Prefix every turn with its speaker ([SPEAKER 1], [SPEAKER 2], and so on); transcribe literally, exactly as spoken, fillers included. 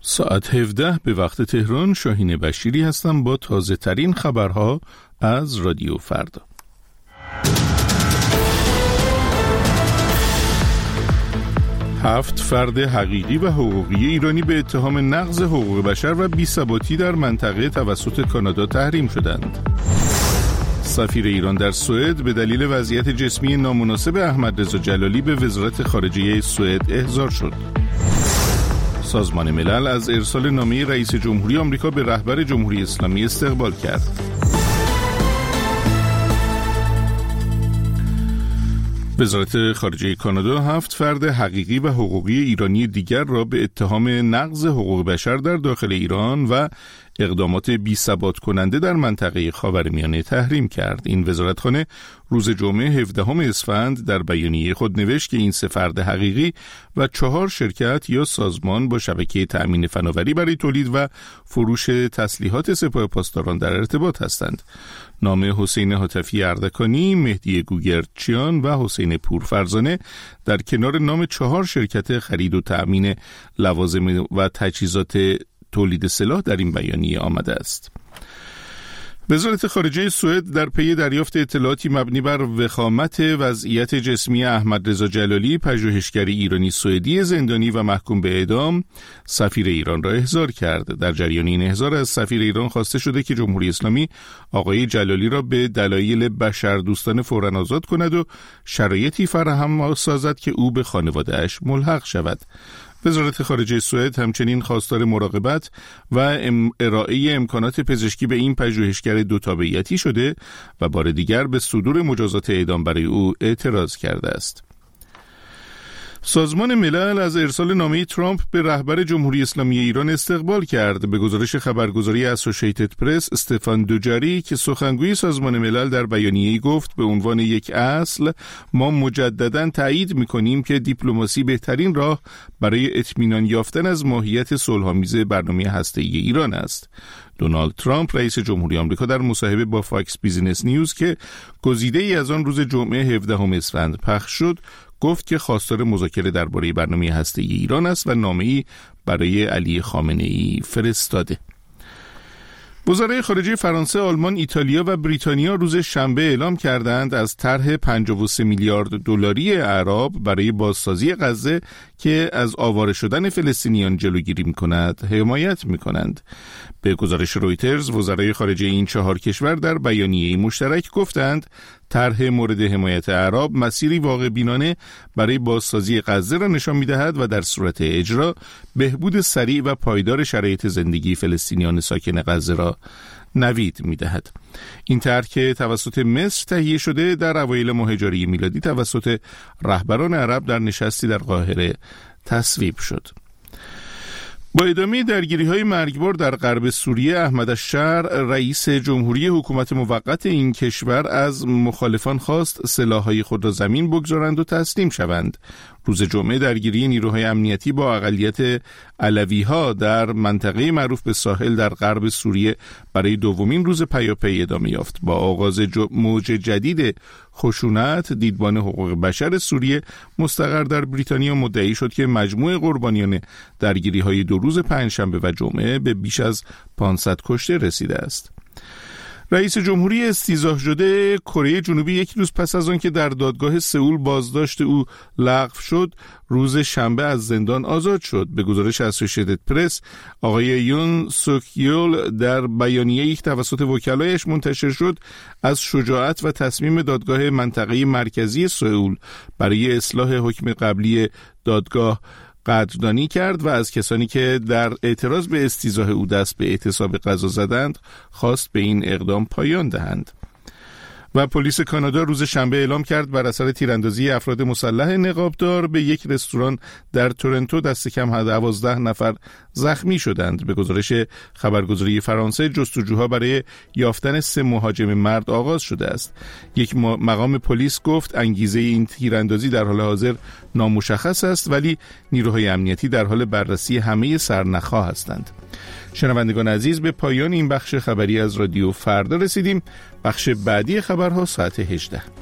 [SPEAKER 1] ساعت هفده به وقت تهران. شاهین بشیری هستم با تازه ترین خبرها از رادیو فردا. هفت فرد حقیقی و حقوقی ایرانی به اتهام نقض حقوق بشر و بی‌ثباتی در منطقه توسط کانادا تحریم شدند. سفیر ایران در سوئد به دلیل وضعیت جسمی نامناسب احمد رضا جلالی به وزارت خارجه سوئد احضار شد. سازمان ملل از ارسال نامه رئیس جمهوری آمریکا به رهبر جمهوری اسلامی استقبال کرد. وزارت خارجه کانادا هفت فرد حقیقی و حقوقی ایرانی دیگر را به اتهام نقض حقوق بشر در داخل ایران و اقدامات بی‌ثبات کننده در منطقه خاورمیانه تحریم کرد. این وزارتخانه روز جمعه هفدهم اسفند در بیانیه خود نوشت که این سه فرد حقیقی و چهار شرکت یا سازمان با شبکه تأمین فناوری برای تولید و فروش تسلیحات سپاه پاسداران در ارتباط هستند. نام حسین حاتفی اردکانی، مهدی گوگرچیان و حسین پورفرزانه در کنار نام چهار شرکت خرید و تأمین لوازم و تجهیزات تولید سلاح در این بیانیه آمده است. وزارت خارجه سوئد در پی دریافت اطلاعاتی مبنی بر وخامت وضعیت جسمی احمد رضا جلالی، پژوهشگر ایرانی سوئدی زندانی و محکوم به اعدام، سفیر ایران را احضار کرد. در جریان این احضار از سفیر ایران خواسته شده که جمهوری اسلامی آقای جلالی را به دلایل بشردوستانه فوراً آزاد کند و شرایطی فراهم سازد که او به خانواده‌اش ملحق شود. وزارت خارجه سوئد همچنین خواستار مراقبت و ارائه امکانات پزشکی به این پژوهشگر دو تابعیتی شده و بار دیگر به صدور مجازات اعدام برای او اعتراض کرده است. سازمان ملل از ارسال نامه ترامپ به رهبر جمهوری اسلامی ایران استقبال کرد. به گزارش خبرگزاری اسوسییتد پرس، استفان دوجاریک سخنگوی سازمان ملل در بیانیه‌ای گفت به عنوان یک اصل ما مجدداً تایید می‌کنیم که دیپلماسی بهترین راه برای اطمینان یافتن از ماهیت صلح‌آمیز برنامه هسته‌ای ایران است. دونالد ترامپ رئیس جمهوری آمریکا در مصاحبه با فاکس بیزینس نیوز که گزیده‌ای از آن روز جمعه هفدهم اسفند پخش شد گفت که خواستار مذاکره درباره برنامه هسته‌ای ایران است و نامه‌ای برای علی خامنه‌ای فرستاده. وزرای خارجه فرانسه، آلمان، ایتالیا و بریتانیا روز شنبه اعلام کردند از طرح پنجاه و سه میلیارد دلاری اعراب برای بازسازی غزه که از آواره شدن فلسطینیان جلوگیری می‌کند حمایت می‌کنند. به گزارش رویترز، وزرای خارجه این چهار کشور در بیانیه‌ای مشترک گفتند طرح مورد حمایت اعراب مسیری واقع بینانه برای بازسازی غزه را نشان می‌دهد و در صورت اجرا بهبود سریع و پایدار شرایط زندگی فلسطینیان ساکن غزه را نوید می‌دهد. این طرح که توسط مصر تهیه شده در اوایل ماه ژوئیه میلادی توسط رهبران عرب در نشستی در قاهره تصویب شد. با ادامه درگیری‌های مرگبار در غرب سوریه، احمد الشر رئیس جمهوری حکومت موقت این کشور از مخالفان خواست سلاح‌های خود را زمین بگذارند و تسلیم شوند. روز جمعه درگیری نیروهای امنیتی با اقلیت علوی‌ها در منطقه معروف به ساحل در غرب سوریه برای دومین روز پیاپی ادامه یافت. با آغاز موج جدید خشونت، دیدبان حقوق بشر سوریه مستقر در بریتانیا مدعی شد که مجموع قربانیان درگیری‌های دو روز پنجشنبه و جمعه به بیش از پانصد کشته رسیده است. رئیس جمهوری استیضاح شده کره جنوبی یک روز پس از آن که در دادگاه سئول بازداشت او لغو شد، روز شنبه از زندان آزاد شد. به گزارش اسوسییتد پرس، آقای یون سوک یول در بیانیه‌ای که توسط وکلایش منتشر شد از شجاعت و تصمیم دادگاه منطقه مرکزی سئول برای اصلاح حکم قبلی دادگاه قدردانی کرد و از کسانی که در اعتراض به استیضاح او دست به اعتصاب غذا زدند خواست به این اقدام پایان دهند. و پلیس کانادا روز شنبه اعلام کرد بر اثر تیراندازی افراد مسلح نقابدار به یک رستوران در تورنتو دست کم دوازده نفر زخمی شدند. به گزارش خبرگزاری فرانسه، جستجوها برای یافتن سه مهاجم مرد آغاز شده است. یک مقام پلیس گفت انگیزه این تیراندازی در حال حاضر نامشخص است، ولی نیروهای امنیتی در حال بررسی همه سرنخ‌ها هستند. شنوندگان عزیز، به پایان این بخش خبری از رادیو فردا رسیدیم. بخش بعدی خبرها ساعت هجده.